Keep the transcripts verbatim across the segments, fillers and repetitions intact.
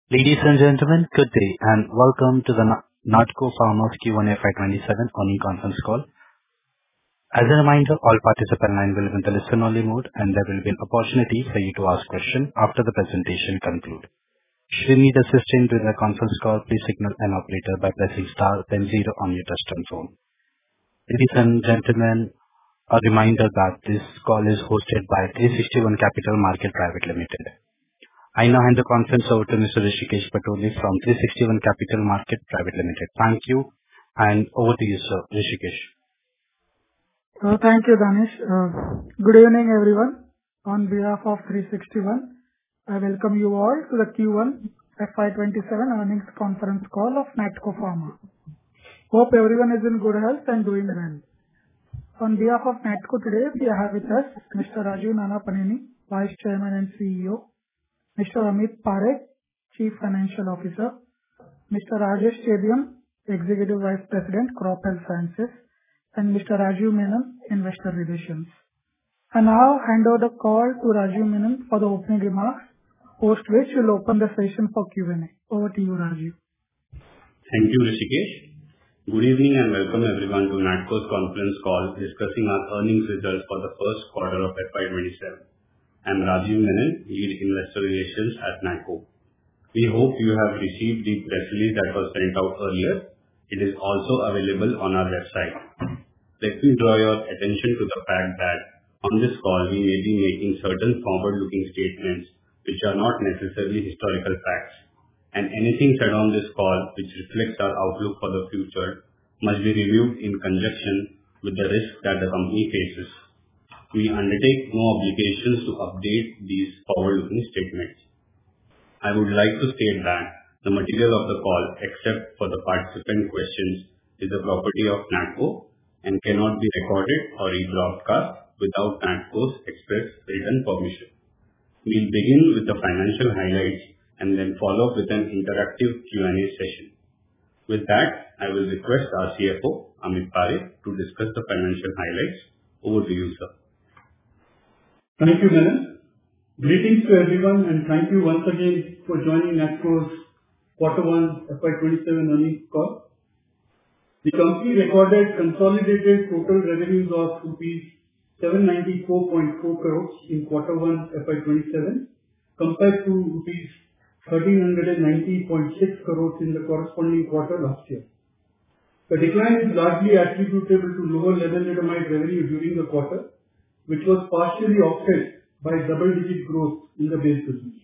Ladies and gentlemen, good day and welcome to the Na- Natco Pharma's Q one F Y twenty-seven earnings conference call. As a reminder, all participant lines will be in the listen-only mode, and there will be an opportunity for you to ask questions after the presentation concludes. Should you need assistance during the conference call, please signal an operator by pressing star then zero on your touchtone phone. Ladies and gentlemen, a reminder that this call is hosted by three sixty-one Capital Market Private Limited. I now hand the conference over to Mister Rishikesh Patole from three sixty-one Capital Market Private Limited. Thank you, and over to you, sir, Rishikesh. Uh, Thank you, Danish. Uh, Good evening, everyone. On behalf of three sixty-one, I welcome you all to the Q one F Y twenty-seven earnings conference call of Natco Pharma. Hope everyone is in good health and doing well. On behalf of Natco today, we have with us Mister Rajeev Nannapaneni, Vice Chairman and C E O, Mister Amit Parekh, Chief Financial Officer, Mister Rajesh Chebiyam, Executive Vice President, Crop Health Sciences, and Mister Rajeev Menon, Investor Relations. I now hand over the call to Rajeev Menon for the opening remarks, post which we'll open the session for Q and A. Over to you, Rajeev. Thank you, Rishikesh. Good evening and welcome everyone to Natco's conference call discussing our earnings results for the first quarter of F Y twenty-seven. I am Rajeev Menon, Lead Investor Relations at Natco. We hope you have received the press release that was sent out earlier. It is also available on our website. Let me draw your attention to the fact that on this call we may be making certain forward-looking statements which are not necessarily historical facts, and anything said on this call which reflects our outlook for the future must be reviewed in conjunction with the risks that the company faces. We undertake no obligations to update these forward-looking statements. I would like to state that the material of the call, except for the participant questions, is the property of Natco and cannot be recorded or rebroadcast without Natco's express written permission. We'll begin with the financial highlights and then follow up with an interactive Q and A session. With that, I will request our C F O, Amit Parekh, to discuss the financial highlights. Over to you, sir. Thank you, Menon. Greetings to everyone, and thank you once again for joining Natco's Quarter one F Y twenty-seven earnings call. The company recorded consolidated total revenues of rupees seven ninety-four point four crores in Quarter one F Y twenty-seven compared to rupees thirteen ninety point six crores in the corresponding quarter last year. The decline is largely attributable to lower lenalidomide revenue during the quarter, which was partially offset by double-digit growth in the base business.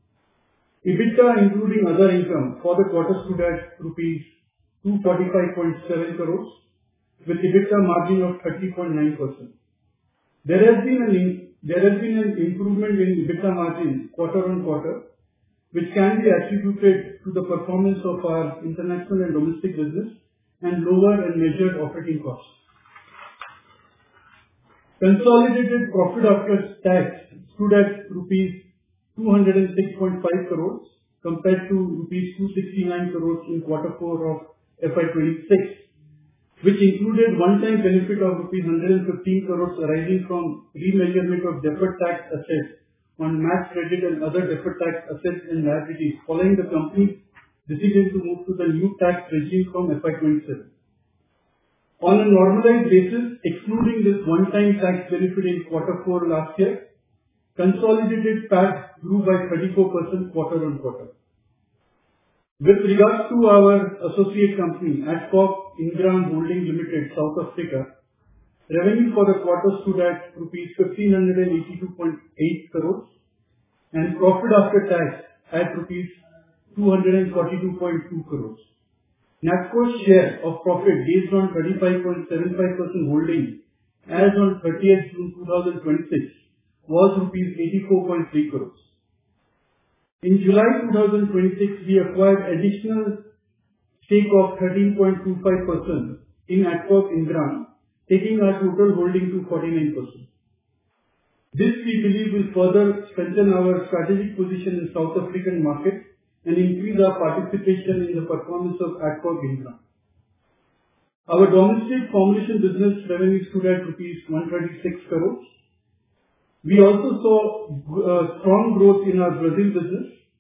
EBITDA, including other income, for the quarter stood at rupees two forty-five point seven crores, with EBITDA margin of thirty point nine percent. There has been an in, there has been an improvement in EBITDA margin quarter on quarter, which can be attributed to the performance of our international and domestic business and lower and measured operating costs. Consolidated profit after tax stood at rupees two hundred six point five crores compared to rupees two sixty-nine crores in quarter four of F Y twenty-six, which included one-time benefit of rupees one hundred fifteen crores arising from remeasurement of deferred tax assets on mass credit and other deferred tax assets and liabilities following the company's decision to move to the new tax regime from F Y twenty-seven. On a normalized basis, excluding this one-time tax benefit in quarter four last year, consolidated P A T grew by thirty-four percent quarter on quarter. With regards to our associate company, Adcock Ingram Holding Limited, South Africa, revenue for the quarter stood at rupees fifteen eighty-two point eight crores and profit after tax at rupees two forty-two point two crores. Natco's share of profit based on thirty-five point seven five percent holding as on thirtieth June twenty twenty-six was rupees eighty-four point three crores. In July twenty twenty-six, we acquired additional stake of thirteen point two five percent in Adcock Ingram, taking our total holding to forty-nine percent. This, we believe, will further strengthen our strategic position in South African market and increase our participation in the performance of Adcock Ingram. Our domestic formulation business revenue stood at rupees one thirty-six crores. We also saw uh, strong growth in our Brazil business.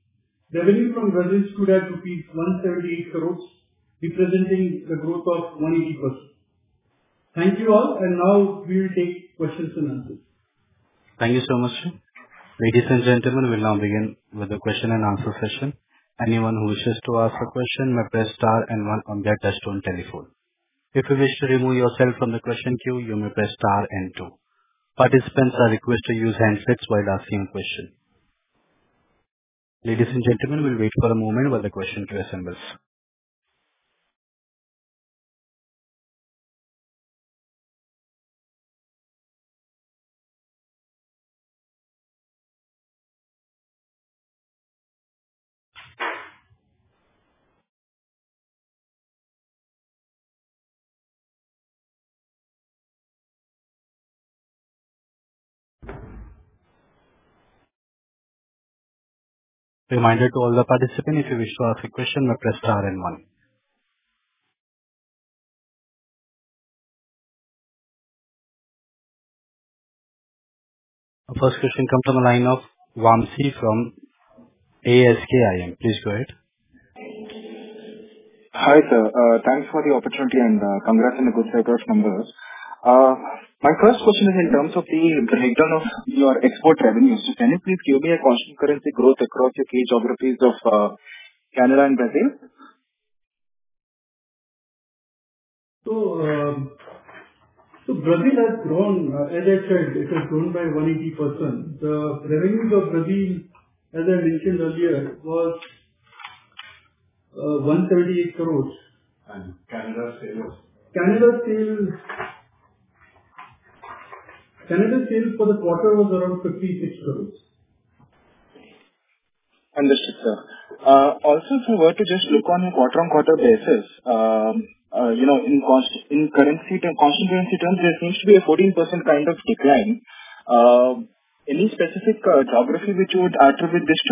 Revenue from Brazil stood at rupees one seventy-eight crores, representing the growth of one hundred eighty percent. Thank you all, and now we will take questions and answers. Thank you so much. Ladies and gentlemen, we'll now begin with the question and answer session. Anyone who wishes to ask a question may press star and one on their touchtone telephone. If you wish to remove yourself from the question queue, you may press star and two. Participants are requested to use handsets while asking a question. Ladies and gentlemen, we'll wait for a moment while the question queue assembles. Reminder to all the participants, if you wish to ask a question, may press star and one. The first question comes from the line of Vamsi from A S K I M. Please go ahead. Hi, sir. Uh, thanks for the opportunity and uh, congrats on the good set of numbers. Uh, my first question is in terms of the breakdown of your export revenues. So can you please give me a constant currency growth across your key geographies of uh, Canada and Brazil? So, um, so Brazil has grown, uh, as I said, it has grown by one hundred eighty percent. The revenues of Brazil, as I mentioned earlier, was uh, one hundred seventy-eight crores. And Canada sales? Canada sales, Canada sales for the quarter was around fifty-six crores. Understood, sir. Uh, also, if we were to just look on a quarter-on-quarter basis, um, uh, you know, in cost, in currency, term, constant currency terms, there seems to be a fourteen percent kind of decline. Uh, any specific uh, geography which you would attribute this to?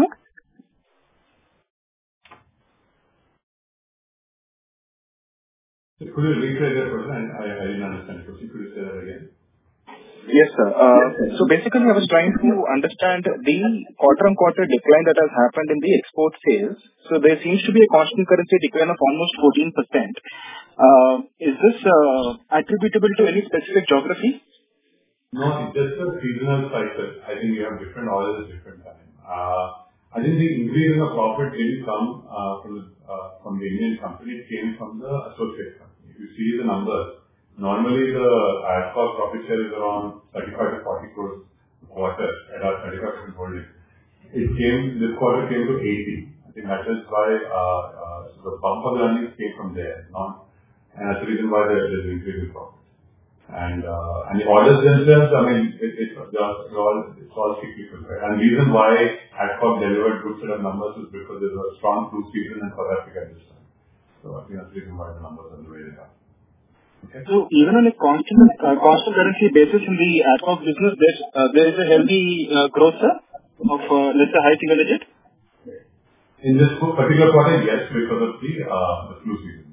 Could you rephrase that question? I, I didn't understand. Could you say that again? Yes, sir. Uh, so basically, I was trying to understand the quarter-on-quarter decline that has happened in the export sales. So there seems to be a constant currency decline of almost fourteen percent. Uh, is this uh, attributable to any specific geography? No, it's just a seasonal cycle. I think we have different orders at different times. Uh, I think the increase in the profit didn't come uh, from, the, uh, from the Indian company. It came from the associate company. If you see the numbers, normally the Adcock profit share is around thirty-five to forty crores a quarter at our thirty-five percent holding. It came, this quarter came to eighty. I think that is why uh, uh, the bump of the earnings came from there. Not, and that's the reason why there is an increase in profit. And uh, and the orders themselves, I mean, it, it's, it's all it's all cyclical, right? And the reason why Adcock delivered good set of numbers is because there's a strong flu season in South Africa this time. So I think that's the reason why the numbers are the way they are. Okay. So even on a constant uh, constant currency basis in the Adcock business, there uh, there is a healthy uh, growth, sir, of uh, let's say high single digit. In this particular quarter, yes, because of the uh, the flu season.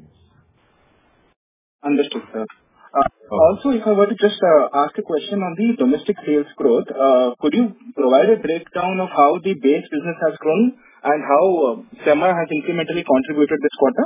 Understood, sir. Uh, also, if I were to just uh, ask a question on the domestic sales growth, uh, could you provide a breakdown of how the base business has grown and how uh, SEMA has incrementally contributed this quarter?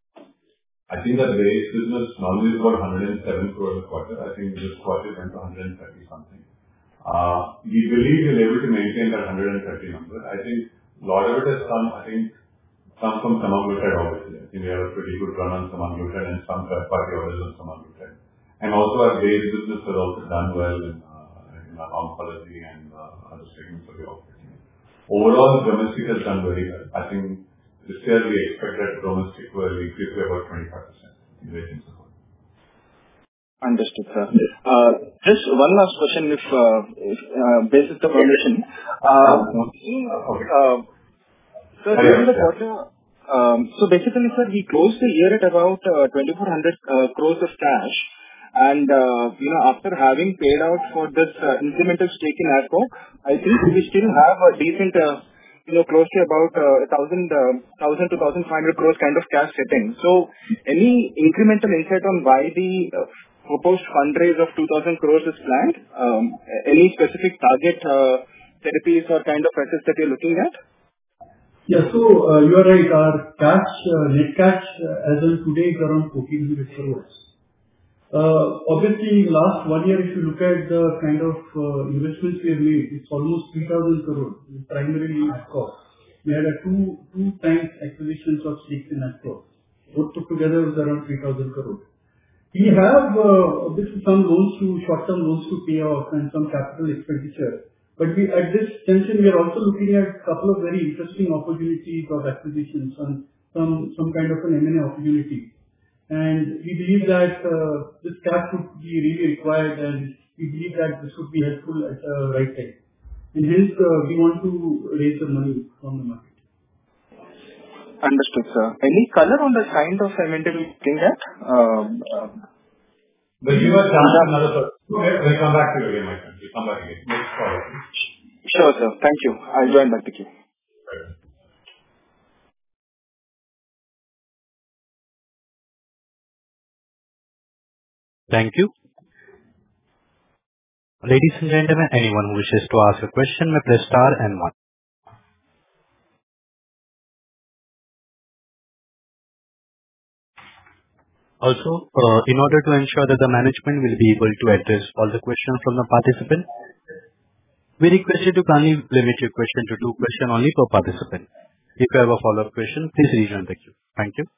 I think that base business normally is about one hundred seven crores a quarter. I think this quarter went to one hundred thirty something. Uh, we believe we're able to maintain that one hundred thirty number. I think a lot of it has come, I think, come from semaglutide obviously. I think we have a pretty good run on semaglutide and some third party orders on semaglutide. And also our base business has also done well in, uh, in our oncology and uh, other segments of the operation. Overall, domestic has done very well. I think this year we expect that domestic will increase by about twenty-five percent in ratings support. Understood, sir. Uh, just one last question, if, uh, if uh, basis the permission. Uh, okay. uh, so during the quarter, um, so basically, sir, we closed the year at about uh, twenty-four hundred uh, crores of cash. And, uh, you know, after having paid out for this uh, incremental stake in Adcock, I think we still have a decent, uh, you know, close to about uh, one thousand, uh, one thousand to one thousand five hundred crores kind of cash sitting. So, any incremental insight on why the uh, proposed fundraise of two thousand crores is planned? Um, any specific target uh, therapies or kind of assets that you're looking at? Yeah. You are right. Our cash, net cash as of today is around fourteen hundred crores. Obviously last one year, if you look at the kind of investments we have made, it's almost three thousand crores, primarily in Adcock. We had a two times acquisitions of stakes in Adcock. Both put together was around three thousand crores. We have obviously some loans to short-term loans to pay off and some capital expenditure. We at this junction, we are also looking at a couple of very interesting opportunities of acquisitions and some kind of an M and A opportunity. We believe that this cash would be really required, and we believe that this would be helpful at the right time. Hence, we want to raise the money from the market. Understood, sir. Any color on the kind of M and A we're looking at? We'll give a chance to another person. We'll come back to you again, my friend. We'll come back again. Next caller, please. Sure, sir. Thank you. I'll join back the queue. Right. Thank you. Ladies and gentlemen, anyone who wishes to ask a question may press star and one. Also, uh, in order to ensure that the management will be able to address all the questions from the participant, we request you to kindly limit your question to two questions only per participant. If you have a follow-up question, please rejoin the queue. Thank you.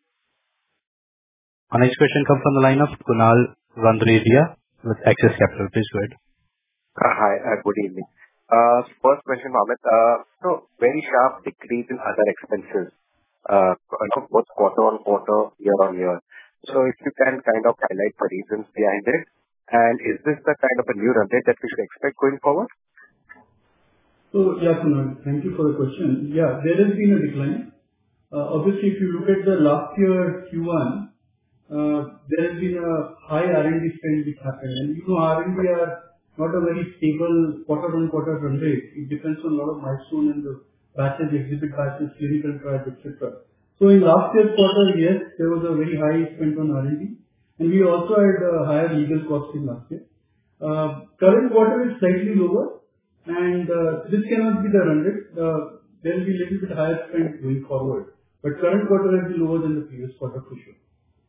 Our next question comes from the line of Kunal Randeria with Axis Capital. Please go ahead. Hi, good evening. First question, Amit. Very sharp decrease in other expenses, both quarter-on-quarter, year-on-year. If you can kind of highlight the reasons behind it, and is this the kind of a new run rate that we should expect going forward? Yeah, Kunal, thank you for the question. Yeah, there has been a decline. Obviously, if you look at the last year Q one, there has been a high R and D spend which happened. You know, R and D are not a very stable quarter-on-quarter run rate. It depends on a lot of milestone and the batches, exhibit batches, clinical trials, et cetera. In last year's quarter, yes, there was a very high spend on R and D, and we also had a higher legal cost in last year. Current quarter is slightly lower, and this cannot be the run rate. There will be a little bit higher spend going forward, but current quarter will be lower than the previous quarter for sure.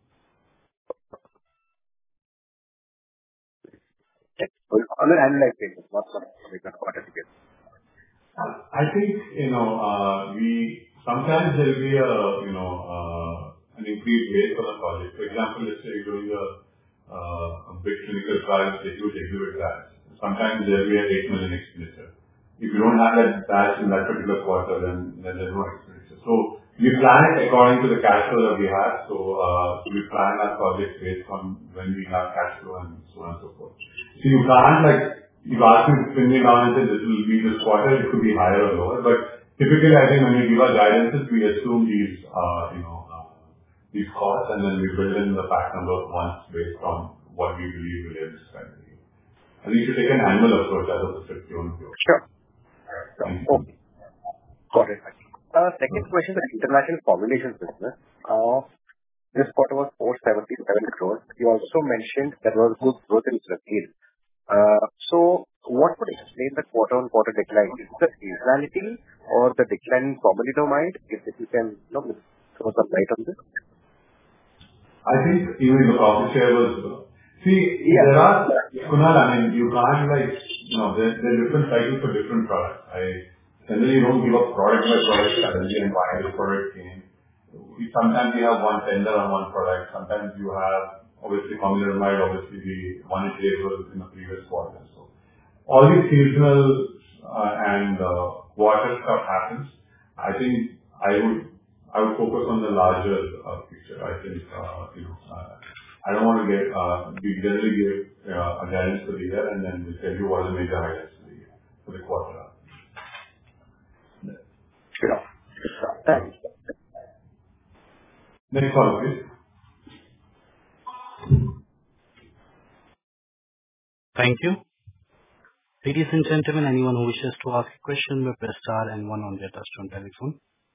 On an annualized basis, not on a quarter basis. I think, you know, we sometimes there will be a, you know, an increased rate for the project. For example, let's say you're doing a big clinical trial with a huge exhibit batch. Sometimes there will be an eight million expenditure. If you don't have that batch in that particular quarter, then there's no expenditure. We plan it according to the cash flow that we have. We plan our projects based on when we have cash flow and so on and so forth. You can't, like, you ask me to pin me down and say this will be this quarter, it could be higher or lower. Typically, I think when we give our guidances, we assume these, you know, these costs, and then we build in the fact number once based on what we believe we will spend. I think you should take an annual approach as opposed to Q-on-Q. Sure. Okay. Got it. Second question, the international formulations business. This quarter was four seventy-seven crores. You also mentioned there was good growth in Brazil. What would explain the quarter-on-quarter decline? Is it the seasonality or the decline in pomalidomide? If you can, you know, throw some light on this. I think even the profit share was... See, there are, Kunal, I mean, you can't, like, you know, there are different cycles for different products. I generally don't give up product by product strategy and buy the product in. Sometimes you have one tender on one product. Sometimes you have, obviously, pomalidomide, obviously the one it was in the previous quarter. All these seasonal uh, and uh, quarter stuff happens. I think I would I would focus on the larger uh, picture. I think uh, you know uh, I don't want to get uh, we generally give uh, a guidance for the year and then we'll tell you what are the major highlights for the year for the quarter. Sure. Thanks. Next one, please. Thank you. Ladies and gentlemen, anyone who wishes to ask a question may press star and one on their touchtone telephone.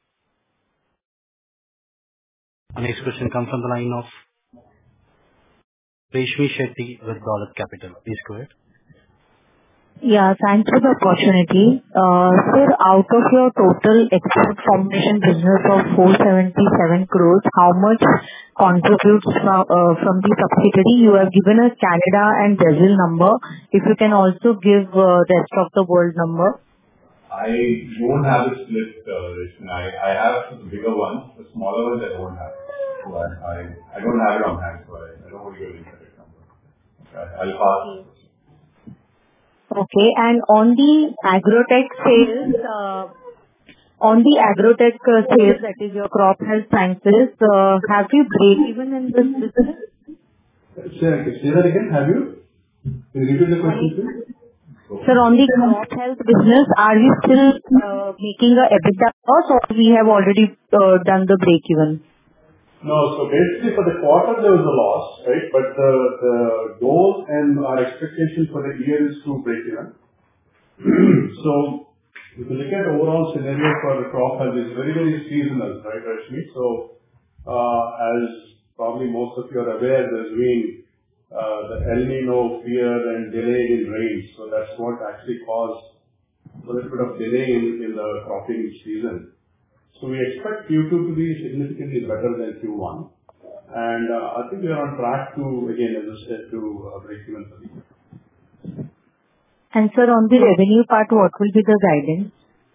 Our next question comes from the line of Reshmi Shetty with Dolat Capital. Please go ahead. Yeah, thanks for the opportunity. Sir, out of your total export formulation business of four hundred seventy-seven crores, how much contributes from uh, from the subsidiary? You have given us Canada and Brazil number. If you can also give uh, rest of the world number. I don't have it split, uh, Rishmi. I, I have the bigger ones. The smaller ones I don't have. So I, I, I don't have it on hand, so I, I don't want to give you the correct number. I, I'll pass. Okay. And on the agrotech sales, uh, on the agrotech uh, sales, that is your crop health sciences, uh, have you break even in this business? Say, say that again. Have you? Can you repeat the question, please? Sir, on the crop health business, are we still uh, making a EBITDA loss, or we have already uh, done the break even? No. So basically for the quarter there was a loss, right? But the, the goal and our expectation for the year is to break even. So if you look at the overall scenario for the crop health, it's very, very seasonal, right, Rashmi? So uh, as probably most of you are aware, there's been uh, the El Nino fear and delay in rains. So that's what actually caused a little bit of delay in, in the cropping season. So we expect Q two to be significantly better than Q one. And uh, I think we are on track to, again, as I said, to uh, break even for the year. And sir, on the revenue part, what will be the guidance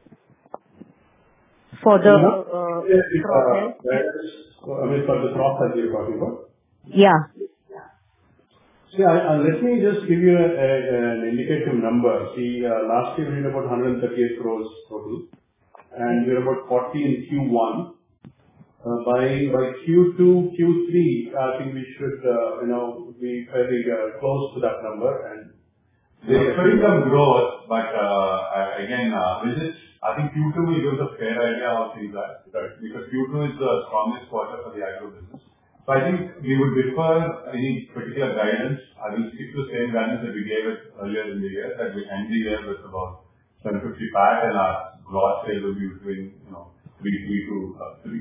for the uh, yeah, crop uh, health? I mean, for the crop health you're talking about? Yeah. See, I, uh, let me just give you a, a, an indicative number. See, uh, last year we did about one hundred thirty-eight crores total, and we're about forty in Q one. Uh, by by Q two, Q three, I think we should, uh, you know, be fairly uh, close to that number. And there's pretty some growth, but uh, again, uh, this is, I think Q two will give us a fair idea how things are, right? Because Q two is the strongest quarter for the agro business. So I think we would defer any particular guidance. I will stick to the same guidance that we gave it earlier in the year, that we end the year with about seven fifty pack, and our gross sales will be between, you know, three three to three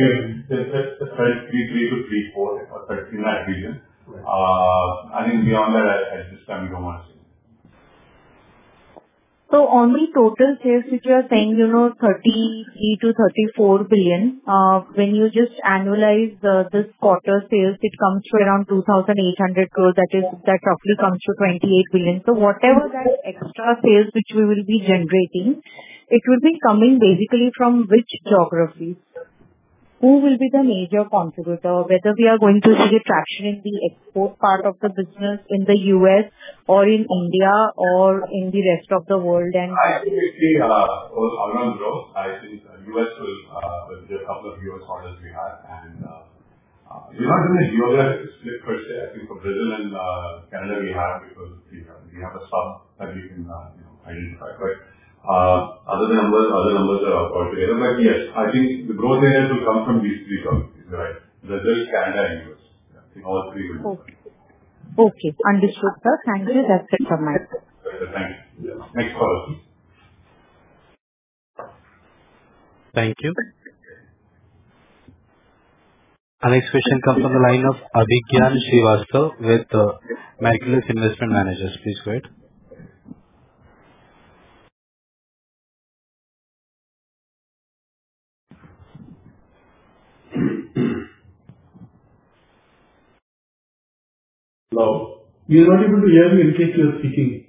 three to three four, or in that region. Uh, I think beyond that, at this time, we don't want to see. So on the total sales, which you are saying, you know, thirty-three to thirty-four billion, uh, when you just annualize uh, this quarter sales, it comes to around two thousand eight hundred crores. That is, that roughly comes to twenty-eight billion. So whatever that extra sales which we will be generating, it will be coming basically from which geographies? Who will be the major contributor? Whether we are going to see a traction in the export part of the business in the U S or in India or in the rest of the world? And I think we see uh, all-round growth. I think uh, U S will, uh, with a couple of U S orders we have, and uh, uh, we're not doing a geographic split per se. I think for Brazil and uh, Canada we have, because we have, we have a sub that we can uh, you know, identify. But Uh, other numbers, other numbers are altogether. But yes, I think the growth areas will come from these three geographies, right? Brazil, Canada, and U S. Yeah, I think all three will. Okay. Okay. Understood, sir. Thank you. That's it from my side. Thank you. Next caller, please. Thank you. Our next question comes from the line of Abhigyan Srivastava with uh, Marcellus Investment Managers. Please go ahead. Hello. We are not able to hear you in case you are speaking.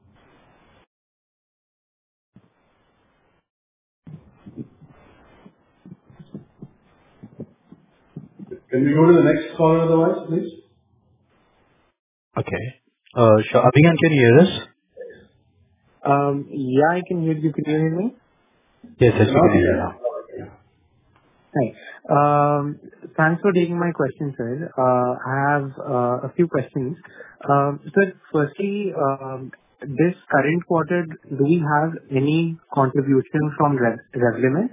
Can we go to the next caller otherwise, please? Okay. Uh, sure. Abhigyan, can you hear us? Um, yeah, I can hear you. Can you hear me? Yes, yes, we can hear you now. Hi. Um, Thanks for taking my question, sir. Uh, I have uh, a few questions. Um, Sir, firstly, um, this current quarter, do we have any contribution from Rev- Revlimid?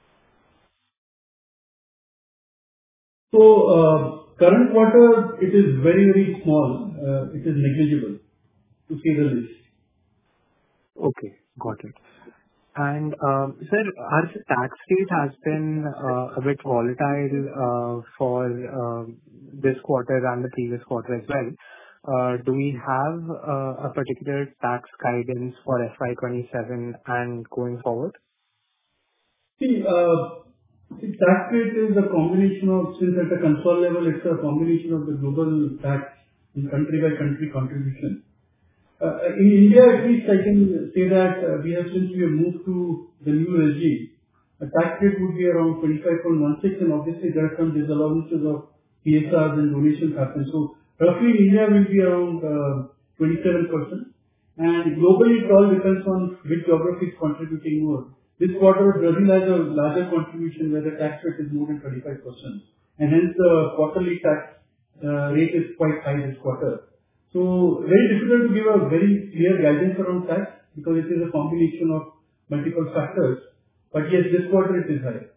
So, uh, current quarter, it is very, very small. Uh, It is negligible, to say the least. Okay, got it. And, um, sir, our tax rate has been uh, a bit volatile uh, for um, this quarter and the previous quarter as well. do we have a particular tax guidance for F Y twenty-seven and going forward? See, the tax rate is a combination of, since at a consolidated level, it's a combination of the global tax and country by country contribution. Uh, in India, at least I can say that uh, we have, since we have moved to the new regime, the tax rate would be around twenty-five point one six, and obviously there are some disallowances of P S Rs and donations happen. So roughly India will be around uh, twenty-seven percent. And globally it all depends on which geography is contributing more. This quarter Brazil has a larger contribution where the tax rate is more than thirty-five percent. And hence the quarterly tax uh, rate is quite high this quarter. So very difficult to give a very clear guidance around tax because it is a combination of multiple factors. But yes, this quarter it is high.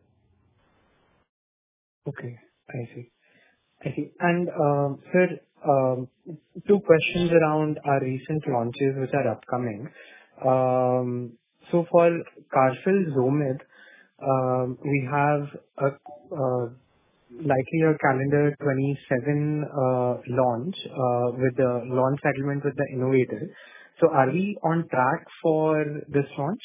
Okay, I see. I see. And um, sir, um, two questions around our recent launches which are upcoming. Um, so for Carfil Zomib, um, we have a uh, likely a calendar twenty-seven uh, launch uh, with the launch settlement with the innovator. So are we on track for this launch?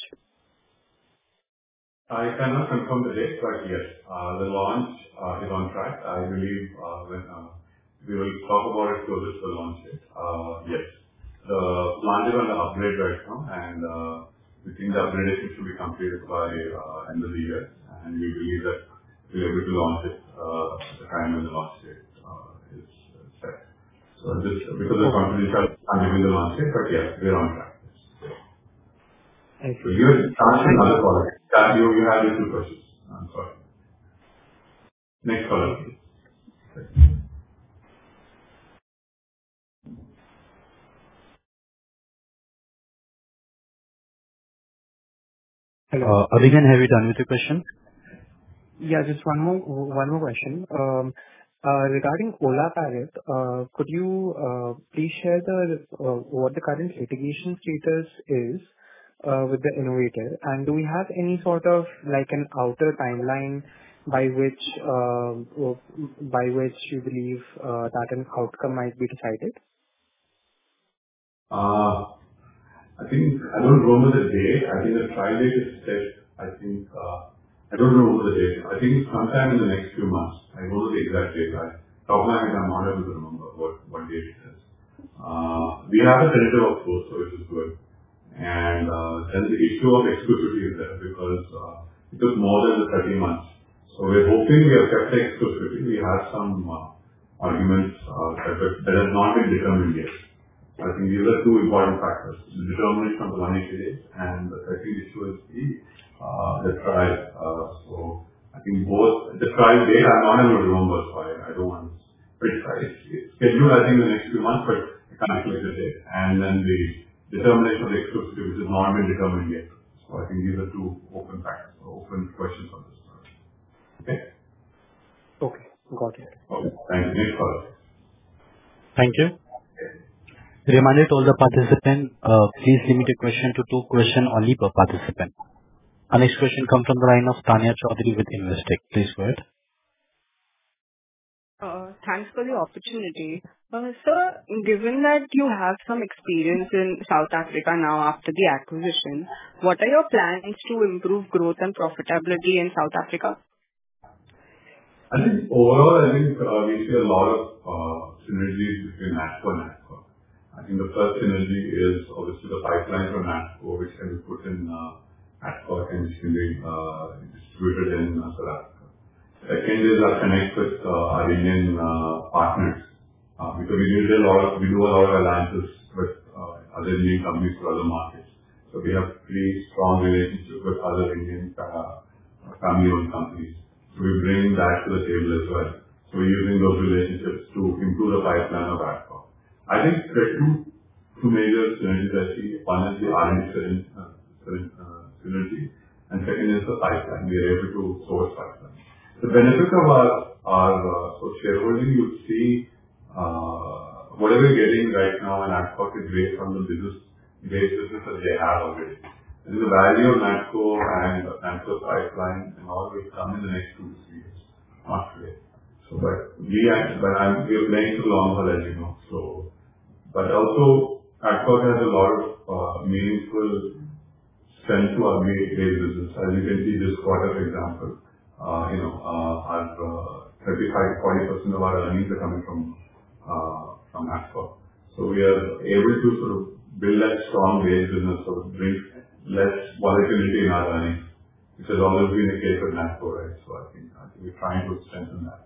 I cannot confirm the date, but yes, uh, the launch uh, is on track. I believe uh, when uh, we will talk about it closer to the launch date. Uh, yes, the plant is on the upgrade right now, and uh, we think the upgradation should be completed by uh, end of the year, and we believe that we'll be able to launch it uh, at the time when the launch date uh, is set. So this, because of confidential, I'm giving the launch date, but yes, we're on track. I see. So you have asked another caller. Yeah, you, you have your two questions. I'm sorry. Next caller, please. Hello. Uh, Abhigan, have you done with your question? Yeah, just one more one more question. Um, uh, regarding olaparib, uh, could you uh, please share the uh, what the current litigation status is uh, with the innovator, and do we have any sort of like an outer timeline by which uh, by which you believe uh, that an outcome might be decided? Uh, I think, I don't remember the date. I think the trial date is set, I think, uh, I don't remember the date. I think sometime in the next few months. I don't know the exact date. I, top of my head, I'm not able to remember what, what date it is. Uh, we have a tentative of course, so which is good. And uh, then the issue of exclusivity is there because uh, it took more than the thirty months. So we're hoping we have kept the exclusivity. We have some uh, arguments uh, that, that have not been determined yet. I think these are two important factors: the determination of the one hundred eighty days, and the second issue is the uh, the trial. Uh, so I think both the trial date I'm not able to remember, so I, I don't want to. But it's, it's scheduled I think the next few months, but I can't calculate the date. And then the determination of the exclusivity, which has not been determined yet. So I think these are two open factors, open questions on this. Okay. Okay, got it. Okay. Thank you. Next caller. Thank you. Reminder to all the participants, uh, please limit your question to two questions only per participant. Our next question comes from the line of Tanya Chaudhary with Investec. Please go ahead. Uh, thanks for the opportunity. Uh, sir, given that you have some experience in South Africa now after the acquisition, what are your plans to improve growth and profitability in South Africa? I think overall, I think uh, we see a lot of uh, synergies between NATCO and NATCO. I think the first synergy is obviously the pipeline from NATCO, which can be put in uh, NATCO and which can be uh, distributed in uh, South Africa. Second is our connect with uh, our Indian uh, partners, uh, because we do a lot of we do a lot of alliances with uh, other Indian companies for other markets. So we have pretty strong relationship with other Indian uh, family-owned companies. So we bring that to the table as well. So we're using those relationships to improve the pipeline of NATCO. I think there are two, two major synergies I see. One is the R and D uh, synergy, and second is the pipeline. We are able to source pipeline. The benefit of our, our uh, so shareholding, you see, uh, whatever you're getting right now in NATCO is based on the business, base business that they have already. And the value of NATCO and NATCO's pipeline and all will come in the next two to three years, not today. So, but we are, but I'm, we are playing for the long haul, as you know. So, But also, Adcock has a lot of uh, meaningful strength to our base business. As you can see this quarter, for example, uh, you know, uh, our uh, thirty-five to forty percent of our earnings are coming from uh, from Adcock. So we are able to sort of build that strong base business, so bring less volatility in our earnings, which has always been the case with NATCO, right? So I think, I think we're trying to strengthen that.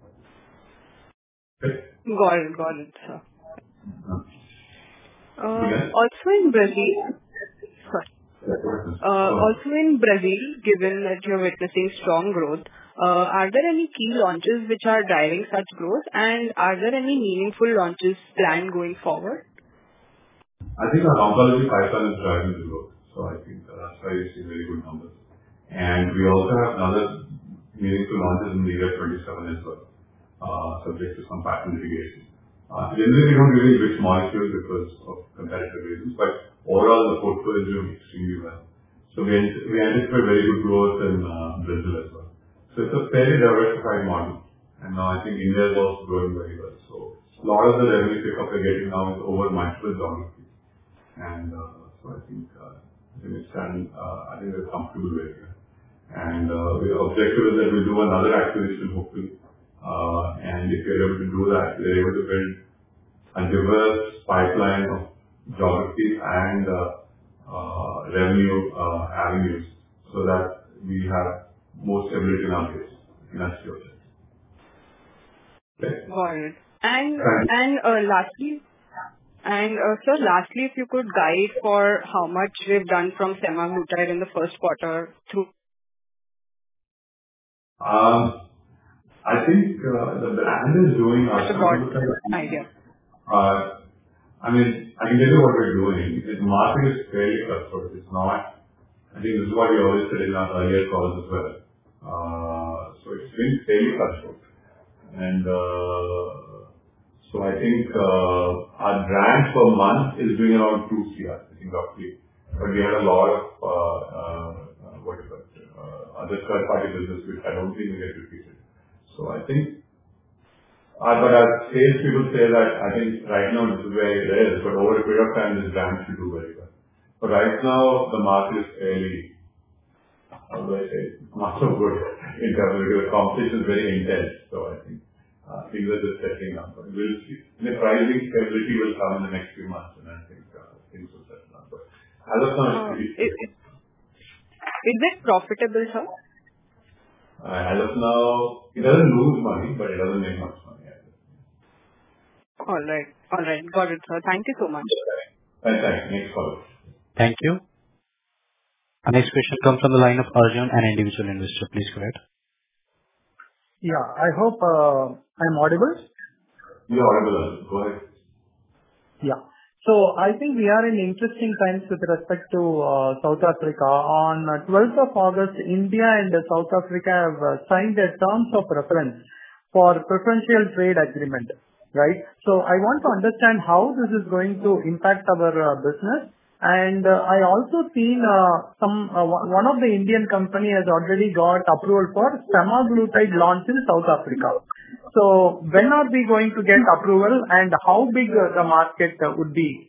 Okay? Got it, got it, sir. Uh, Uh, yeah. also in Brazil, sorry. Uh, also in Brazil, given that you're witnessing strong growth, uh, are there any key launches which are driving such growth, and are there any meaningful launches planned going forward? I think our oncology pipeline is driving the growth, so I think uh, that's why you see very good numbers. And we also have another meaningful launches in the year twenty-seven as well, uh, subject to some patent litigation. Uh, generally, we don't really which molecules because of competitive reasons, but overall the portfolio is doing extremely well. So we, we anticipate very good growth in uh, Brazil as well. So it's a fairly diversified model, and now I think India is also growing very well. So a lot of the revenue pickup we're getting now is over multiple geographies, and uh, so I think uh, I think we stand, uh, I think we're comfortable with it. And uh, the objective is that we'll do another acquisition hopefully. Uh, and if we're able to do that, we're able to build a diverse pipeline of geographies and uh, uh, revenue uh, avenues so that we have more stability in our base. And that's the objective. Okay. Got it. And, and uh, lastly, and uh, sir, lastly, if you could guide for how much we've done from semaglutide in the first quarter through. Um, I think uh, the brand is doing our idea. Uh, I mean, I can tell you what we're doing. The market is fairly cutthroat. It's not. I think this is what we always said in our earlier calls as well. Uh, so it's been fairly cutthroat, and uh, so I think uh, our brand per month is doing around two crores, I think roughly. But we had a lot of uh, uh, what is it? Uh, other third-party business which I don't think will get repeated. So I think, uh, but as sales people say that I think right now this is where it is, but over a period of time this brand should do very well. But right now the market is fairly, how do I say, not so good in terms of the competition is very intense. So I think uh, things are just settling down. But we'll see. The pricing stability will come in the next few months, and I think uh, things will settle down. But as of now, it's pretty uh, is, is it profitable, sir? Uh, as of now, it doesn't lose money, but it doesn't make much money either. All right. All right. Got it, sir. Thank you so much. Right. Thanks. Next call. Thank you. Our next question comes from the line of Arjun, an individual investor. Please go ahead. Yeah, I hope uh, I'm audible. You're audible. Go ahead. Yeah. So I think we are in interesting times with respect to uh, South Africa. On uh, twelfth of August, India and uh, South Africa have uh, signed a terms of reference for preferential trade agreement, right? So I want to understand how this is going to impact our uh, business. And uh, I also seen uh, some uh, one of the Indian company has already got approval for semaglutide launch in South Africa. So when are we going to get approval, and how big uh, the market uh, would be?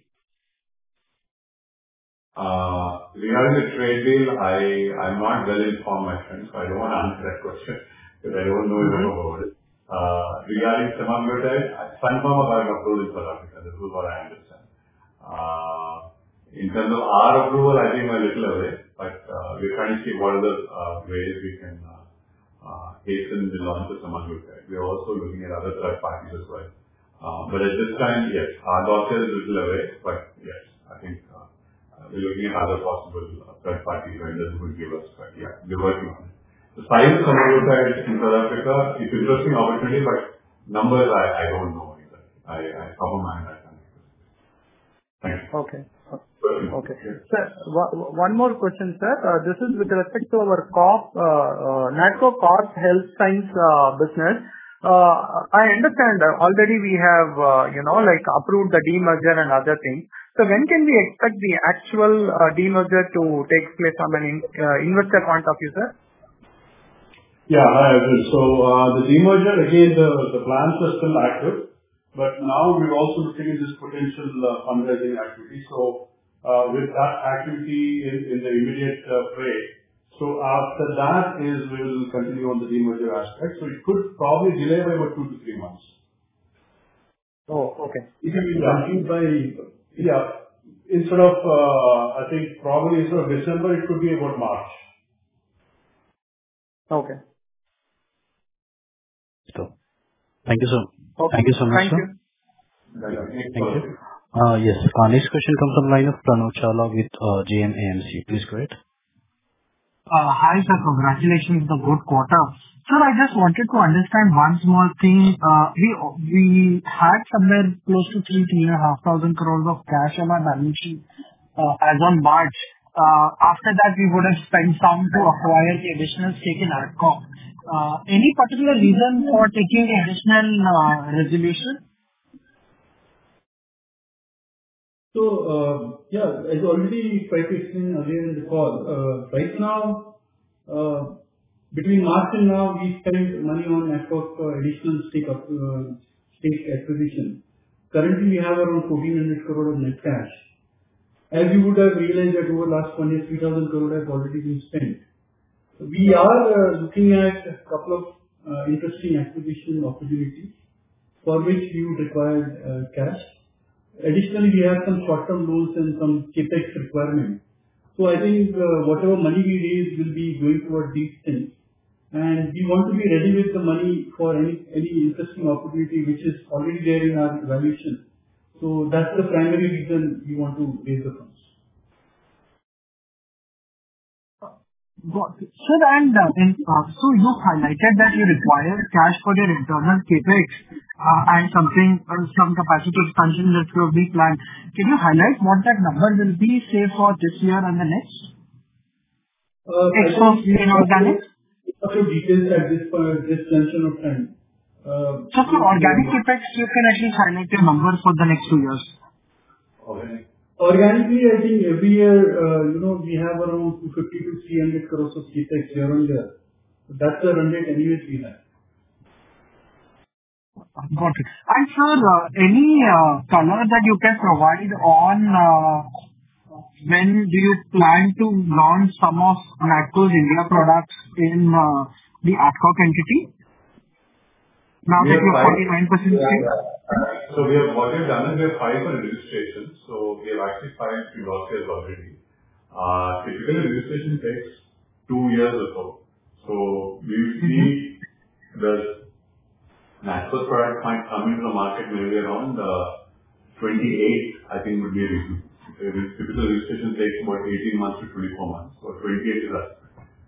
Uh, regarding the trade deal, I I'm not well informed, my friend, so I don't want to answer that question because I don't know enough about it. Uh, regarding semaglutide, Sun Pharma got an approval in South Africa. This is what I understand. Uh, In terms of our approval, I think we're a little away, but uh, we're trying to see what are the uh, ways we can uh, uh, hasten the launch of semaglutide. We're also looking at other third parties as well. Uh, but at this time, yes, our doctor is a little away, but yes, I think uh, uh, we're looking at other possible uh, third party vendors who will give us, but yeah, we're working on it. The size of semaglutide in South Africa, it's an interesting opportunity, but numbers I, I don't know exactly. I, I top of mind I can't. Thank you. Okay. Okay. Sir, one more question, sir. Uh, this is with respect to our Corp, uh, uh, NATCO Corp Health Science uh, business. Uh, I understand uh, already we have, uh, you know, like approved the demerger and other things. So when can we expect the actual uh, demerger to take place from an in, uh, investor point of view, sir? Yeah, hi, Arjun. So uh, the demerger, again, the, the plans are still active. but now we're also looking at this potential fundraising activity. So with that activity in the immediate fray, so after that is we will continue on the demerger aspect. So it could probably delay by about two to three months. Oh, okay. It can be done by, yeah, instead of, uh, I think probably instead of December, it could be about March. Okay. So, thank you so, Okay. thank you so much, Thank sir. you. Thank you. Uh, yes, our next question comes from the line of Pranav Chawla with uh, J M A M C. Please go ahead. Uh, Hi, sir. Congratulations on the good quarter. Sir, I just wanted to understand one small thing. Uh, We we had somewhere close to three three and a half thousand crores of cash on our balance sheet uh, as on March. Uh, After that, we would have spent some to acquire the additional stake in Adcock. Uh, Any particular reason for taking the additional uh, resolution? So, uh, yeah, as already tried to explain earlier in the call, uh, right now, uh, between March and now, we spent money on Adcock uh, additional stake up, uh, stake acquisition. Currently, we have around fourteen hundred crore of net cash. As you would have realized that over last one year, three thousand crore has already been spent. We are uh, looking at a couple of uh, interesting acquisition opportunities for which we would require uh, cash. Additionally, we have some short-term loans and some CapEx requirements. So I think uh, whatever money we raise will be going towards these things. And we want to be ready with the money for any any interesting opportunity which is already there in our evaluation. So that's the primary reason we want to raise the funds. Got it. Sir, and uh, in, uh, so you highlighted that you require cash for your internal CapEx uh, and something, uh, some capacity expansion that will be planned. Can you highlight what that number will be, say, for this year and the next? Uh, Ex of inorganic? A few details at this point, this junction of time. Uh, So for organic CapEx, you can at least highlight your number for the next two years. Okay. Organically, I think every year, uh, you know, we have around two fifty to three hundred crores of CapEx year on year. So that's the run rate anyways we have. Got it. And sir, uh, any uh, color that you can provide on uh, when do you plan to launch some of Natco's India products in uh, the Adcock entity? Now that you have forty-nine percent stake. So we have what we've done is we have filed for registration. So we have actually filed three dossiers already. Uh, typically registration takes two years or so. So we see the Natco's product might come into the market maybe around uh, twenty-eight, I think would be a reason. Typical registration takes about eighteen months to twenty-four months. So twenty-eight is that.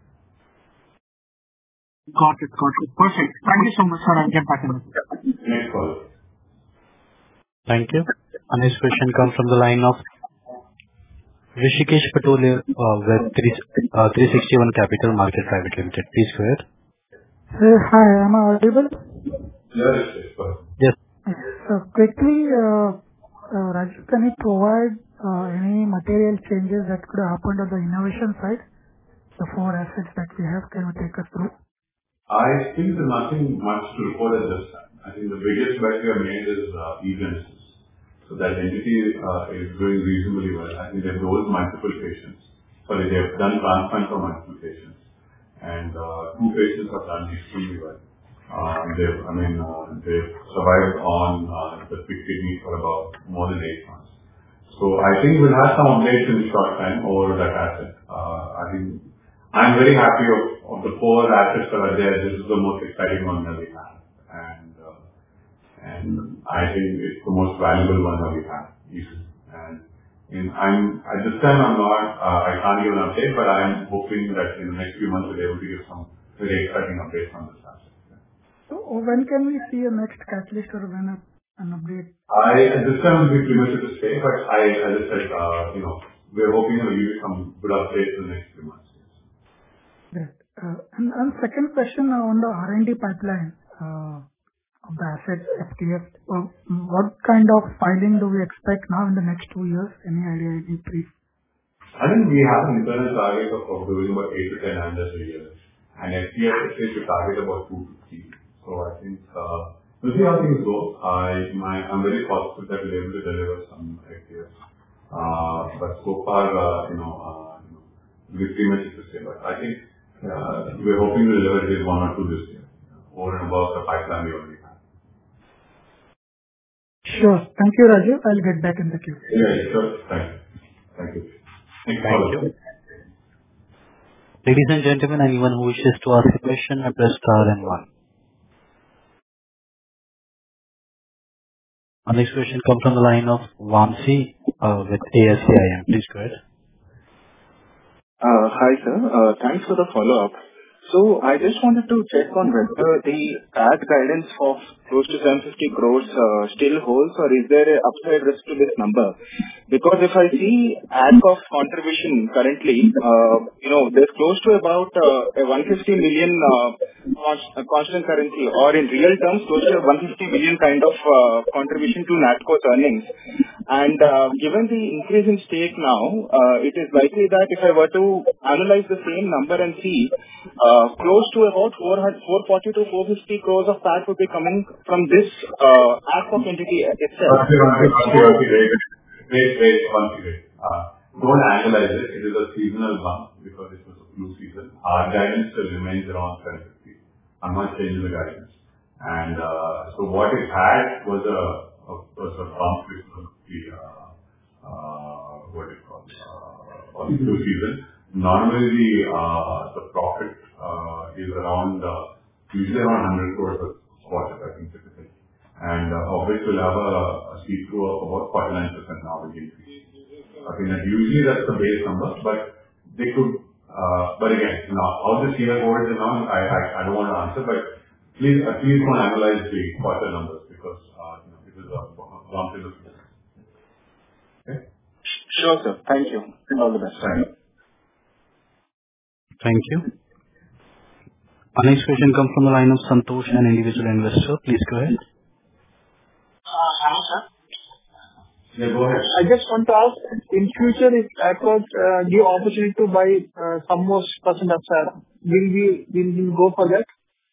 Got it, got it. Perfect. Thank you so much, sir. I'll get back in. Next call. Thank you. Our next question comes from the line of Rishikesh Patole uh, with uh, three sixty-one Capital Market Private Limited. Please go ahead. Hey, hi, am I audible? Yes, yes. So quickly, uh, uh, Raju, can you provide uh, any material changes that could have happened on the innovation side? The four assets that we have, can you take us through? I think there's nothing much to report at this time. I think the biggest bet we have made is uh, eGenesis. So that entity uh, is doing reasonably well. I think they've dosed multiple patients. Sorry, they've done transplant for multiple patients. And uh, two patients have done extremely well. Uh, they've, I mean, uh, they've survived on uh, the quick kidney for about more than eight months. So I think we'll have some updates in a short time over that asset. Uh, I think I'm very happy of, of the four assets that are there. This is the most exciting one that we have. And, uh, and I think it's the most valuable one that we have. And in, I'm, at this time I'm not, uh, I can't give an update, but I'm hoping that in the next few months we'll be able to give some very exciting updates on this asset. So when can we see a next catalyst or when a, an update? I, at this time, it would be premature to say, but I, as I said, uh, you know, we're hoping to give you some good updates in the next few months. Great. Uh, and, and second question on the R and D pipeline uh, of the assets, F T F. Uh, what kind of filing do we expect now in the next two years? Any idea, any brief? I think we have an internal target of, of doing about eight to ten ANDAs a year. And F T F is to target about two to three. So I think uh, We'll see how things go. I, my, I'm very positive that we're able to deliver some ideas. Uh, but so far, uh, you know, uh, you know, we're pretty much to say, but I think uh, we're hoping to deliver at least one or two this year, over and above the pipeline we already have. Sure. Thank you, Raju. I'll get back in the queue. Yeah, sure. Thank you. Thank you. Thank you. Ladies and gentlemen, anyone who wishes to ask a question, press star and one. Our next question comes from the line of Vamsi uh, with A S C I M. Please go ahead. Uh, hi, sir. Uh, thanks for the follow-up. So I just wanted to check on whether the ad guidance of close to seven hundred fifty crores uh, still holds, or is there a upside risk to this number? Because if I see ad cost contribution currently, uh, you know, there's close to about uh, a one hundred fifty million uh, cost, uh, constant currency, or in real terms, close to one hundred fifty million kind of uh, contribution to Natco's earnings. And uh, given the increase in stake now, uh, it is likely that if I were to analyze the same number and see uh, close to about four forty to four fifty crores of that would be coming from this uh, Adcock entity itself. Wait, wait, one second. Uh, don't analyze it. It is a seasonal bump because it was a flu season. Our guidance still remains around seven fifty. I'm not changing the guidance. And uh, so what it had was a, a, was a bump which was the, uh, uh, what it called, uh, on the flu season. Normally the, uh, the profit uh, is around, uh, usually around one hundred crores a quarter, I think, typically. And uh, of which will have a, a see-through of about forty-nine percent now with the increase. I think that usually that's the base number, but they could, uh, but again, now how this year goes along, I, I, I don't want to answer, but please, uh, please don't analyze the quarter numbers because, uh, you know, it is a bump in the future. Okay? Sure, sir. Thank you. All the best. Thank you. Thank you. Our next question comes from the line of Santosh, an individual investor. Please go ahead. Uh, hello, sir. Yeah, go ahead. I just want to ask, in future, if Adcock uh, give opportunity to buy uh, some more percent of share, will we will we go for that?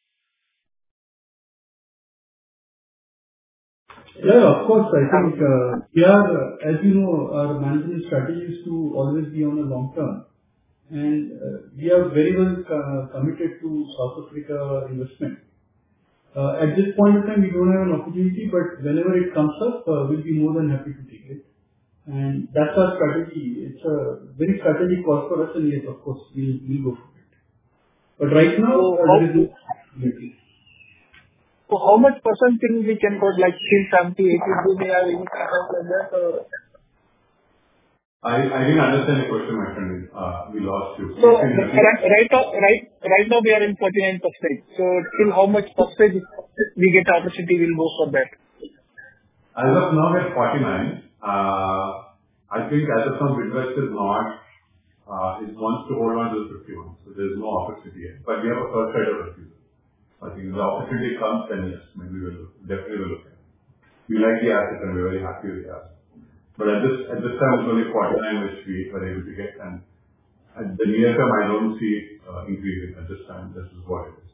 Yeah, of course. I think uh, we are, uh, as you know, our management strategy is to always be on the long term, and uh, we are very well uh, committed to South Africa investment. Uh, at this point in time, we don't have an opportunity, but whenever it comes up, uh, we'll be more than happy to take it. And that's our strategy. It's a very strategic call for us, and yes, of course, we'll, we'll go for it. But right now, so uh, how, there is no opportunity. So how much percent thing we can put, like still seventy, eighty, do they have any kind of like that? Or? I, I didn't understand the question, my friend. Uh, we lost you. So right, right now, right, right now we are in forty-nine percent. So till how much percent we get opportunity, we'll go for that. As of now, we're forty-nine. Uh, I think as of now, Midwest is not, uh, it wants to hold on to the fifty-one. So there's no opportunity yet. But we have a first right of refusal. I think if the opportunity comes, then yes, maybe we'll definitely will look at it. We like the asset and we're very happy with the asset. But at this at this time, it's only forty-nine which we were able to get, and at the near term, I don't see uh, increasing at this time. This is what it is.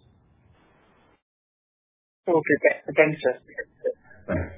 Okay, thanks, sir. Thanks.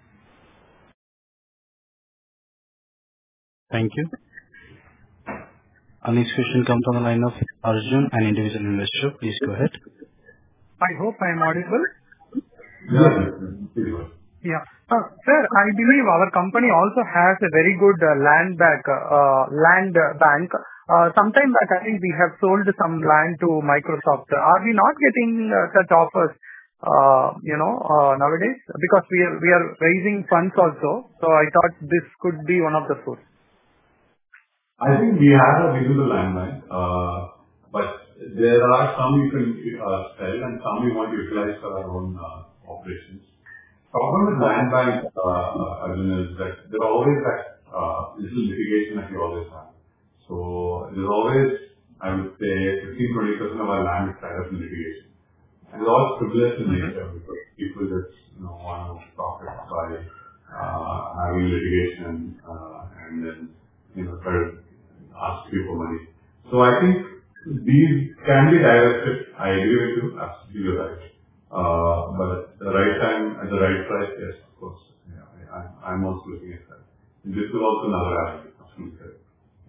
Thank you. Our next question comes from the line of Arjun, an individual investor. Please go ahead. I hope I am audible. Yeah, please go ahead. Yeah. Uh, sir, I believe our company also has a very good uh, land bank. Uh, land bank. Uh, sometime back, I think we have sold some land to Microsoft. Are we not getting uh, such offers, uh, you know, uh, nowadays? Because we are we are raising funds also. So I thought this could be one of the sources. I think we have a visible land bank, uh, but there are some you can uh, sell and some we want to utilize for our own uh, operations. Problem with land bank, uh, Arjun, is that there are always that uh, little litigation that you always have. So there's always, I would say, fifteen to twenty percent of our land is tied up in litigation. And it's all frivolous in nature because people just you know, want to profit by uh, having litigation uh, and then you know try to ask you for money. So I think these can be directed. I agree with you, absolutely right. Uh, but at the right time, the right price, yes, of course. Yeah, I, I'm also looking at that. This is also another avenue, absolutely correct.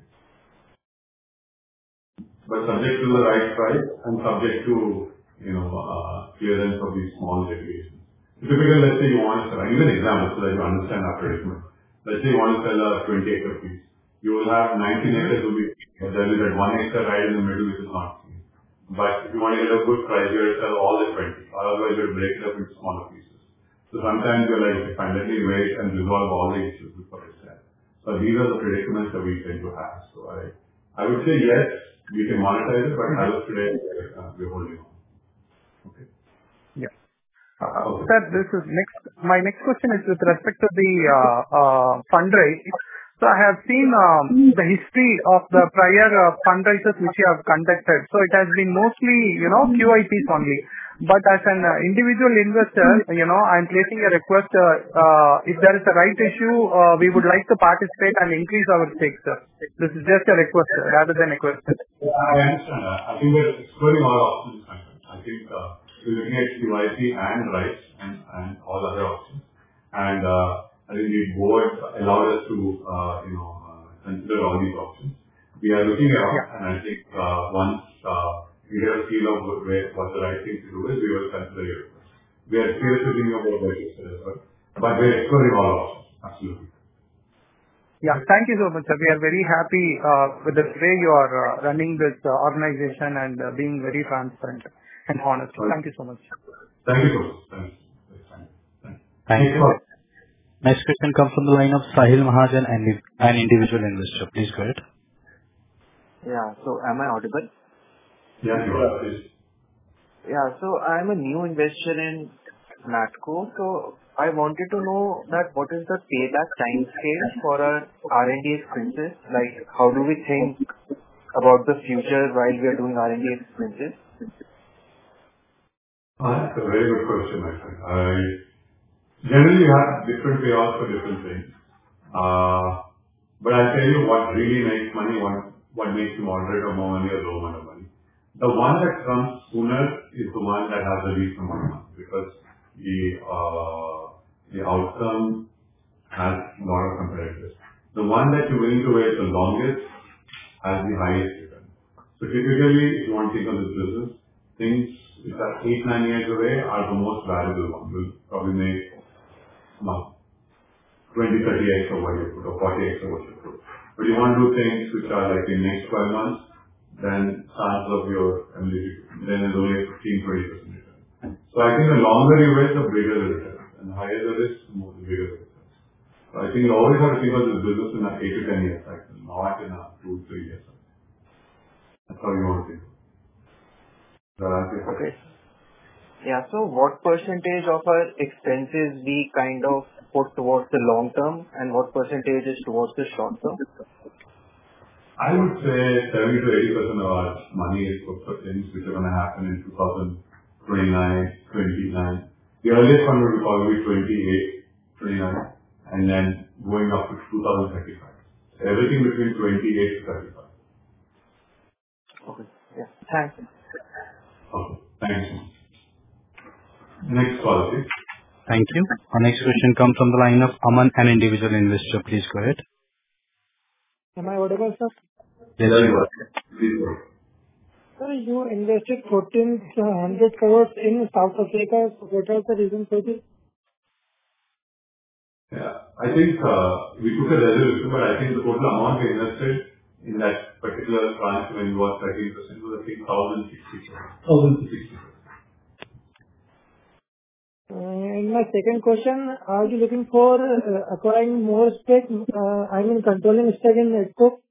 But subject to the right price and subject to, you know, uh, clearance of these small deviations. Typically, let's say you want to sell, I give an example so that you understand our predicament. Let's say you want to sell a twenty acre piece. You will have nineteen acres will be, but there is that one acre right in the middle which is not clean. But if you want to get a good price, you have to sell all the twenty. Otherwise, you will break it up into smaller pieces. So sometimes you're like, okay, fine, let me wait and resolve all the issues before I sell. So these are the predicaments that we tend to have. So I, I would say yes, we can monetize it, but as of today, uh, we're holding on. Okay. Yeah. Uh, okay. Sir, this is next. My next question is with respect to the uh, uh, fundraise. So I have seen um, the history of the prior uh, fundraisers which you have conducted. So it has been mostly, you know, Q I Ps only. But as an uh, individual investor, you know, I'm placing a request. Uh, uh, if there is a right issue, uh, we would like to participate and increase our stakes, sir. This is just a request, sir, rather than a question. I understand that. I think we're exploring all options. I think uh, we're looking at Q I P and rights and, and all other options. And uh, I think the board allowed us to, uh, you know, uh, consider all these options. We are looking at, yeah. and I think uh, once uh, we get a feel of where, what the right thing to do is, we will consider your request. We are seriously thinking about what you said as well. But we're exploring all options. Absolutely. Yeah, thank you so much, sir. We are very happy uh, with the way you are uh, running this uh, organization and uh, being very transparent and honest. Right. Thank you so much. Thank you so much. Thank you. Thank you. Thank you. Next question comes from the line of Sahil Mahajan, and an individual investor. Please go ahead. Yeah, so am I audible? Yeah, you are. Please. Yeah, so I'm a new investor in Natco. So I wanted to know that what is the payback time scale for our R and D expenses? Like, how do we think about the future while we are doing R and D expenses? Oh, that's a very good question, my friend. I generally have different payouts for different things. Uh, but I'll tell you what really makes money, what, what makes you moderate or more money or low amount of money. The one that comes sooner is the one that has the least amount of money, because the uh, the outcome has a lot of competitors. The one that you're willing to wait the longest has the highest return. So typically, if you want to think of this business, things which are eight, nine years away are the most valuable ones. Will probably make no, twenty, thirty x of what you put, or forty x of what you put. But you want to do things which are like in next twelve months, then chances of your ability, then it's only fifteen, twenty percent return. So I think the longer you wait, the bigger the return. And the higher the risk, the more the bigger the return. So I think you always have to think of this business in an eight to ten year cycle, not in a two, three year cycle. That's how you want to think of it. Okay. Yeah, so what percentage of our expenses we kind of put towards the long term and what percentage is towards the short term? I would say seventy to eighty percent of our money is put for things which are going to happen in two thousand twenty-nine, twenty-nine. The earliest one would probably be twenty-eight, twenty-nine, and then going up to two thousand thirty-five. So everything between twenty-eight to thirty-five. Okay. Yeah. Thanks. Okay. Thanks. Next call, please. Thank you. Our next question comes from the line of Aman, an individual investor. Please go ahead. Am I audible, sir? Yes, you are. Please go ahead. Sir, you invested fourteen hundred crores in South Africa. So what are the reasons for this? Yeah, I think uh, we took a resolution, but I think the total amount we invested in that particular tranche when it was thirteen percent was I think one thousand sixty crores. one thousand sixty crores. And my second question, are you looking for uh, acquiring more stake, uh, I mean controlling stake in Natco?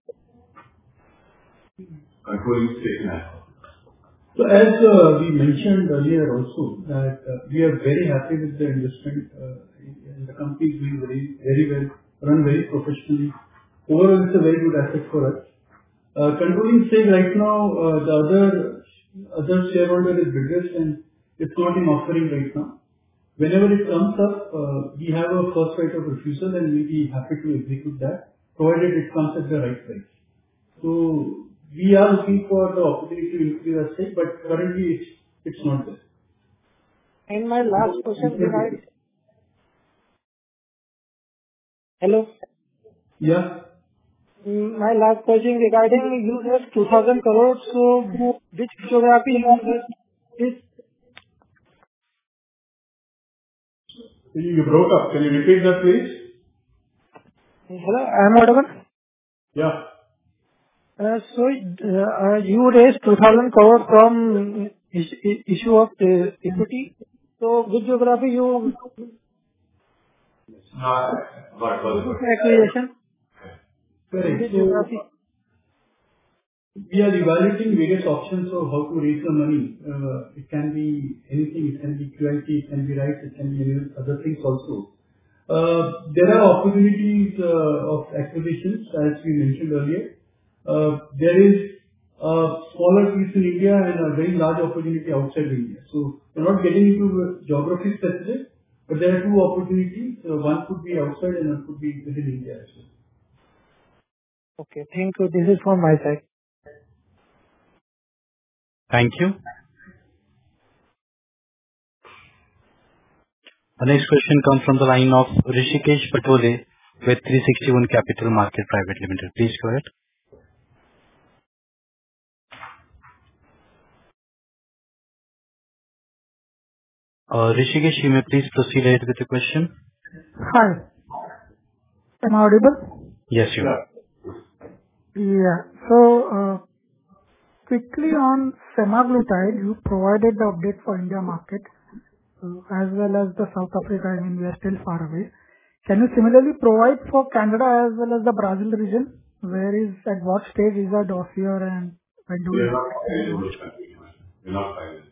Controlling stake in Natco. So as uh, we mentioned earlier also that uh, we are very happy with the investment uh, and the company is doing very, very well, run very professionally. Overall, it's a very good asset for us. Uh, controlling stake right now, uh, the other other shareholder is biggest and it's not in offering right now. Whenever it comes up, uh, we have a first right of refusal and we'll be happy to execute that, provided it comes at the right price. So we are looking for the opportunity to increase our stake, but currently it's, it's not there. And my last question regards, Hello. Yeah. My last question regarding you raised two thousand crores. So which geography you raised is? You broke up. Can you repeat that, please? Hello, I am audible? Yeah. Uh, so uh, you raised two thousand crores from is- is- issue of uh, equity. So which geography you Uh, Got got it. acquisition? Correct. Which So geography? we are evaluating various options of how to raise the money. Uh, It can be anything. It can be Q I P, it can be rights, it can be any other things also. Uh, There are opportunities uh, of acquisitions, as we mentioned earlier. Uh, There is a smaller piece in India and a very large opportunity outside India. So we're not getting into geography specific, but there are two opportunities. Uh, One could be outside and one could be within India as well. Okay, thank you. This is from my side. Thank you. The next question comes from the line of Rishikesh Patole with three sixty-one Capital Market Private Limited. Please go ahead. Uh, Rishikesh, you may please proceed ahead with the question. Hi. Am I audible? Yes, you are. Yeah. So, uh, quickly on semaglutide, you provided the update for India market, uh, as well as the South Africa. I mean, we are still far away. Can you similarly provide for Canada as well as the Brazil region? Where is, at what stage is our dossier and when do We we are not expect filed to in launch? those countries. We're not filed.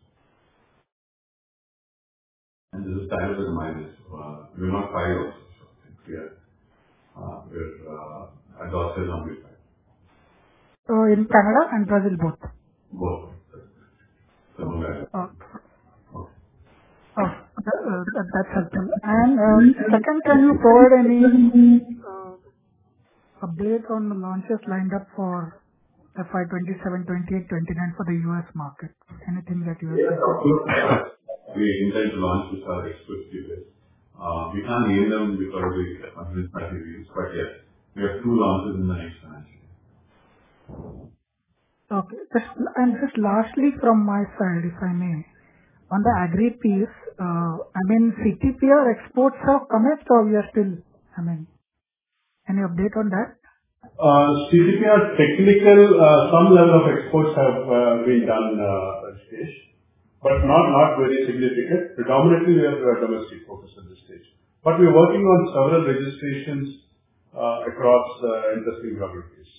And this is tied with the minus. Uh, we're not filed also. So I think we are, uh, we're, uh, our dossiers on this side. Uh, in Canada and Brazil both? Both. So, uh, Uh, Oh, that- uh, that- that's helpful. And uh, second, can you provide any uh, update on the launches lined up for F Y twenty-seven, twenty-eight, twenty-nine for the U S market? Anything that you have yes, said? of course. We intend to launch with our exclusive. Uh, we can't name them because of the confidentiality reviews, but yes, we have two launches in the next financial year. Okay. Just, and just lastly from my side, if I may, on the agri piece, uh, I mean, C T P R exports have commenced or we are still, I mean, any update on that? Uh, C T P R technical, uh, some level of exports have uh, been done, uh, Rishikesh, but not not very significant. Predominantly, we have a domestic focus at this stage. But we are working on several registrations uh, across uh, interesting geographies.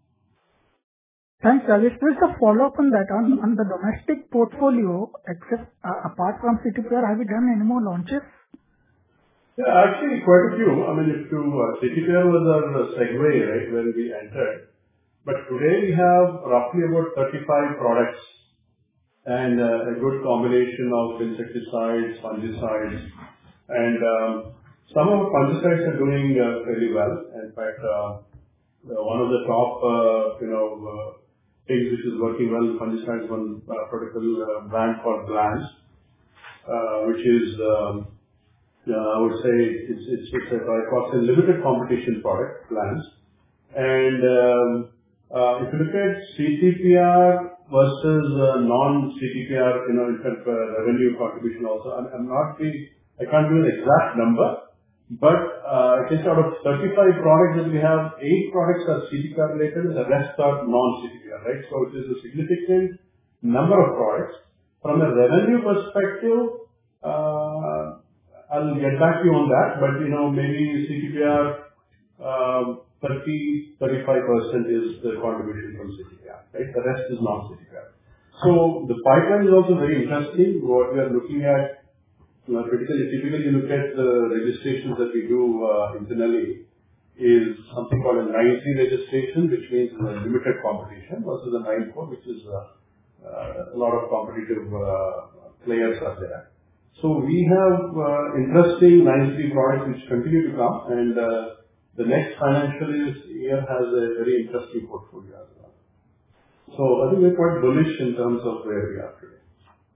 Thanks, Rajesh. Just a follow-up on that. On on the domestic portfolio, except uh, apart from C T P R, have you done any more launches? Yeah, actually quite a few. I mean, if you, uh, C T P R was our segue, right, when we entered. But today we have roughly about thirty-five products and uh, a good combination of insecticides, fungicides, and um, some of the fungicides are doing uh, fairly well. In fact, uh, uh, one of the top, uh, you know, uh, things which is working well, fungicides, one uh, particular uh, brand called Glance, uh, which is um, Yeah, I would say it's it's it's a Tricoxin limited competition product, Glance. And um, uh, if you look at C T P R versus uh, non-C T P R, you know, in terms of uh, revenue contribution also, I'm I'm not the... I can't give an exact number, but uh, I guess out of thirty-five products that we have, eight products are C T P R related, and the rest are non-C T P R, right? So it is a significant number of products. From a revenue perspective, uh, I'll get back to you on that, but, you know, maybe C T P R, um, thirty to thirty-five percent is the contribution from C T P R, right? The rest is non-C T P R. So the pipeline is also very interesting. What we are looking at, you know, typically, typically you look at the registrations that we do uh, internally, is something called a nine three registration, which means uh, limited competition, versus a nine four, which is uh, uh, a lot of competitive uh, players are there. So we have uh, interesting nine three products which continue to come, and uh, the next financial year has a very interesting portfolio as well. So I think we're quite bullish in terms of where we are today.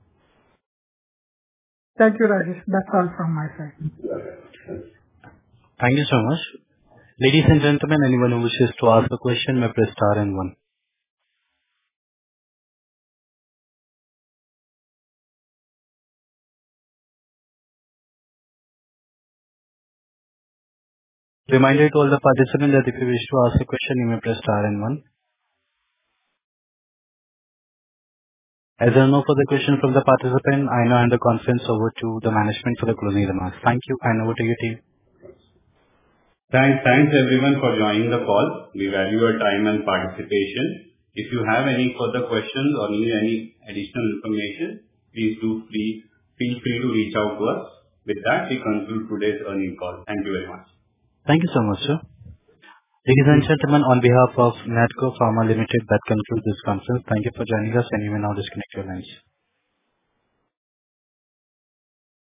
Thank you, Rajesh. That's all from my side. Yeah, yeah. Thanks. Thank you so much. Ladies and gentlemen, anyone who wishes to ask a question may press star and one. Reminder to all the participants that if you wish to ask a question, you may press star and one. As there are no further questions from the participant, I now hand the conference over to the management for the closing remarks. Thank you, and over to you, team. Thanks, thanks everyone for joining the call. We value your time and participation. If you have any further questions or need any additional information, please do free, feel free to reach out to us. With that, we conclude today's earnings call. Thank you very much. Thank you so much, sir. Ladies and gentlemen, on behalf of Natco Pharma Limited, that concludes this conference. Thank you for joining us, and you may now disconnect your lines.